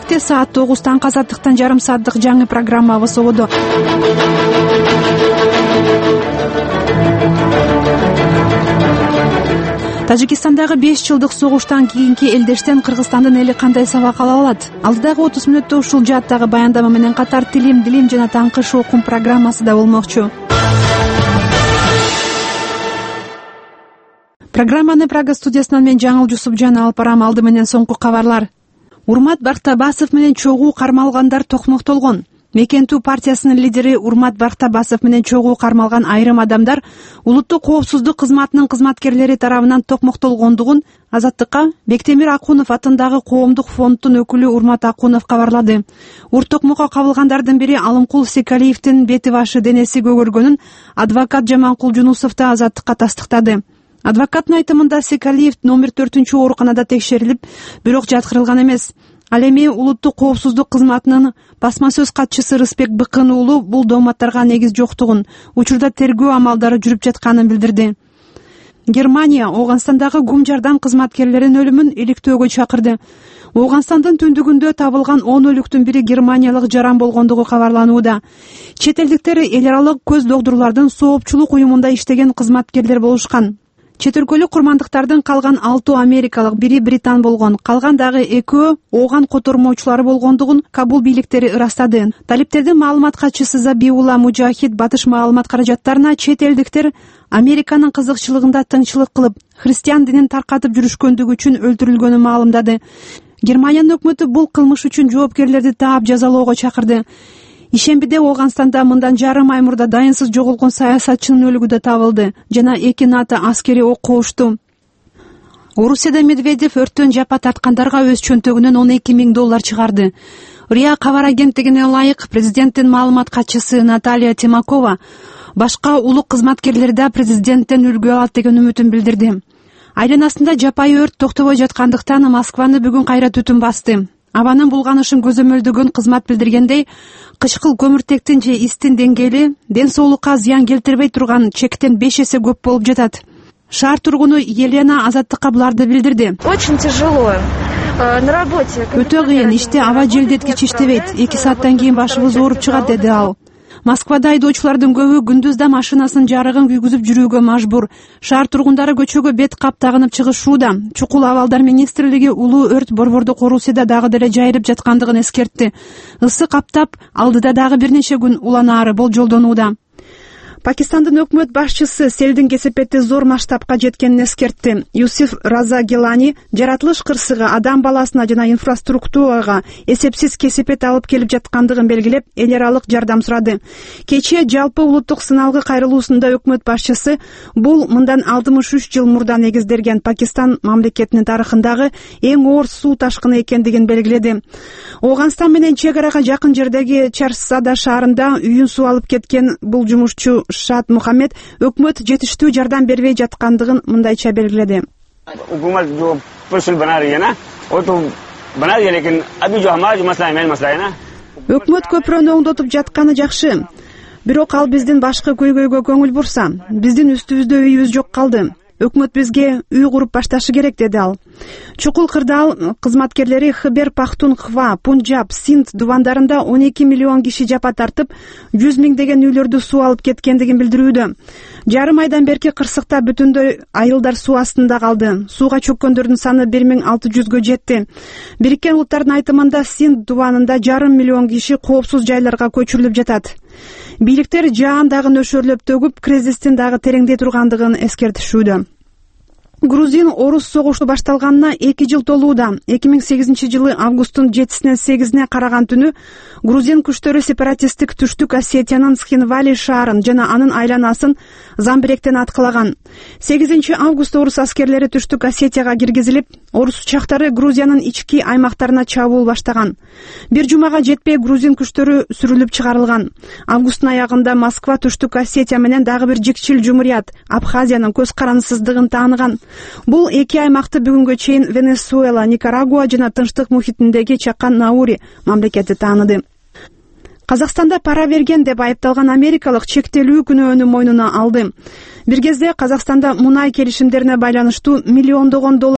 Энергетикте саат 9-тан азаттыктан жарым сааттык жаңы программабыз болду. Тажикстандагы 5 жылдык согуштан кийинки элдештен Кыргызстандын эли кандай сабак ала алат? Алдыдагы 30 мүнөттө ушул жааттагы баяндама менен катар дилим жана таңкыш окум программасы да болмокчу. Программаны Прага студиясынан мен Жаңыл Жусупжан алып барам. Алды менен соңку кабарлар. Урмат Бактабасов менен чогуу кармалгандар токмоктолгон. Мекентүү партиясынын лидери Урмат Бактабасов менен чогуу кармалган айрым адамдар улуттук коопсуздук кызматынын кызматкерлери тарабынан токмоктолгондугун Азаттыкка Бектемир Акунов атындагы коомдук фонддун өкүлү Урмат Акунов кабарлады. Урт токмокко кабылгандардын бири Алымкул Секалиевдин бети башы денеси көгөргөнүн адвокат Жаманкул Жунусов да Азаттыкка тастыктады. Адвокаттын айтымында Секалиев номер 4 ооруканада текшерилип, бирок жаткырылган эмес. Ал эми улуттук коопсуздук кызматынын басма сөз катчысы Рыспек Быкын уулу бул дооматтарга негиз жоктугун, учурда тергөө амалдары жүрүп жатканын билдирди. Германия Ооганстандагы гум жардам кызматкерлеринин өлүмүн иликтөөгө чакырды. Ооганстандын түндүгүндө табылган 10 өлүктүн бири германиялык жаран болгондугу кабарланууда. Чет элдиктер эл аралык көз догдурлардын соопчулук уюмунда иштеген кызматкерлер болушкан. Чет өлкөлүк курмандыктардын калган 6 америкалык, бири британ болгон, калган дагы 2 ооган котормочулары болгондугун Кабул бийликтери ырастады. Талиптердин маалымат катчысы Забиулла Мужахид батыш маалымат каражаттарына чет элдиктер Американын кызыкчылыгында тыңчылык кылып, христиан динин таркатып жүрүшкөндүгү үчүн өлтүрүлгөнүн маалымдады. Германиянын өкмөтү бул кылмыш үчүн жоопкерлерди таап жазалоого чакырды. Ишембиде Ооганстанда мындан жарым ай мурда дайынсыз жоголгон саясатчынын өлүгү да табылды жана 2 НАТО аскери окко ушту. Орусияда Медведев өрттөн жапа тарткандарга өз чөнтөгүнөн $12,000 чыгарды. РИА кабар агенттигине ылайык президенттин маалымат катчысы Наталья Тимакова башка улук кызматкерлер да президенттен үлгү алат деген үмүтүн билдирди. Айланасында жапайы өрт токтобой жаткандыктан Москваны бүгүн кайра түтүн басты. Абанын булганышын көзөмөлдөгөн кызмат билдиргендей, кычкыл көмүртектин же истин деңгээли ден соолукка зыян келтирбей турган чектен 5 эсе көп болуп жатат. Шаар тургуну Елена Азаттыкка буларды билдирди. Очень тяжело. На работе. Өтө кыйын, иште аба желдеткич иштебейт. 2 сааттан кийин башыбыз ооруп чыгат, деди ал. Москвада айдоочулардын көбү күндүз да машинасынын жарыгын күйгүзүп жүрүүгө мажбур. Шаар тургундары көчөгө бет кап тагынып чыгышууда. Чукул абалдар министрлиги улуу өрт борбордук Орусияда дагы деле жайылып жаткандыгын эскертти. Ысык каптап, алдыда дагы бир нече күн уланаары болжолдонууда. Пакистандын өкмөт башчысы селдин кесепети зор масштабка жеткенин эскертти. Юсуф Раза Гелани жаратылыш кырсыгы адам баласына жана инфраструктурага эсепсиз кесепет алып келип жаткандыгын белгилеп, эл аралык жардам сурады. Кечээ жалпы улуттук сыналгы кайрылуусунда өкмөт башчысы бул мындан 63 жыл мурда негизделген Пакистан мамлекетинин тарыхындагы эң оор суу ташкыны экендигин белгиледи. Ооганстан менен чек арага жакын жердеги Чарсада шаарында үйүн суу алып кеткен бул жумушчу Шат Мухаммед өкмөт жетиштүү жардам бербей жаткандыгын мындайча белгиледи. हुकूमत जो पुल बना रही है ना वो तो बना रही है लेकिन अभी जो हमारा जो मसला है मेन मसला है ना Өкмөт көпүрөнү оңдотуп жатканы жакшы. Бирок ал биздин башкы көйгөйгө көңүл бурса, биздин үстүбүздө үйүбүз жок калды. Өкмөт бизге үй куруп башташы керек, деди ал. Чукул кырдаал кызматкерлери Хыбер Пахтунхва, Пунджаб, Синд дубандарында 12 миллион киши жапа тартып, 100 миңдеген үйлөрдү суу алып кеткендигин билдирүүдө. Жарым айдан берки кырсыкта бүтүндөй айылдар суу астында калды. Сууга чөккөндөрдүн саны 1600гө жетти. Бириккен Улуттардын айтымында Синд дубанында жарым миллион киши коопсуз жайларга көчүрүлүп жатат. Бийликтер жаан дагы нөшөрлөп төгүп, кризистин дагы тереңдей тургандыгын эскертишүүдө. Грузин орус согушу башталганына 2 жыл толууда. 2008 жылы августтун 7-синен 8-ине караган түнү грузин күчтөрү сепаратисттик Түштүк Осетиянын Схинвали шаарын жана анын айланасын Замбиректен аткылаган. 8 август орус аскерлери Түштүк Осетияга киргизилип, орус учактары Грузиянын ички аймактарына чабуул баштаган. Бир жумага жетпей грузин күчтөрү сүрүлүп чыгарылган. Августтун аягында Москва Түштүк Осетия менен дагы бир жикчил жумурият Абхазиянын көз карандысыздыгын тааныган. Бул 2 аймакты бүгүнгө чейин Венесуэла, Никарагуа жана Тынчтык мухитиндеги Чакан Наури мамлекети тааныды. Казакстанда пара берген деп айыпталган америкалык чектелүү күнөөнү мойнуна алды. Бир кезде Казакстанда мунай келишимдерине байланыштуу миллиондогон доллар